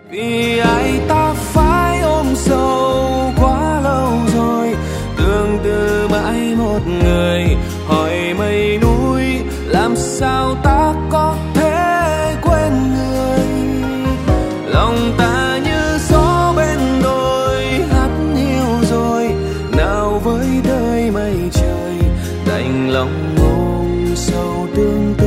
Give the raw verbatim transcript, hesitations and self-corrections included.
Vì ai ta phải ôm sâu quá lâu rồi, tương tư mãi một người. Hỏi mây núi làm sao ta có thể quên người. Lòng ta như gió bên đồi hắt hiu rồi, nào với đời mây trời đành lòng ôm sâu tương tư.